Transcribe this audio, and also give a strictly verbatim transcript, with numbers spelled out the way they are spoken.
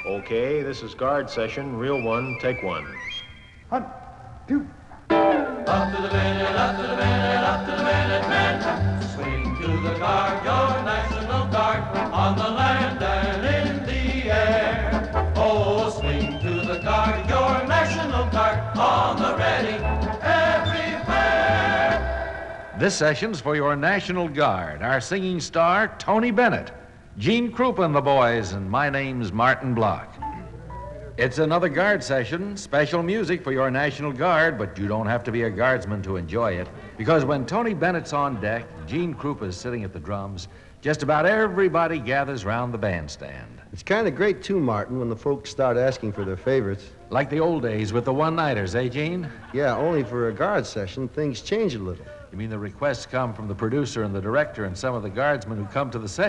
Okay, this is guard session. Reel one, take one. One, two. Up to the minute, up to the minute, up to the minute men. Swing to the guard, your National Guard, on the land and in the air. Oh, swing to the guard, your National Guard, on the ready, everywhere. This session's for your National Guard, our singing star, Tony Bennett, Gene Krupa and the boys, and my name's Martin Block. It's another guard session, special music for your National Guard, but you don't have to be a guardsman to enjoy it, because when Tony Bennett's on deck, Gene Krupa's sitting at the drums, just about everybody gathers round the bandstand. It's kind of great, too, Martin, when the folks start asking for their favorites. Like the old days with the one-nighters, eh, Gene? Yeah, only for a guard session, things change a little. You mean the requests come from the producer and the director and some of the guardsmen who come to the session?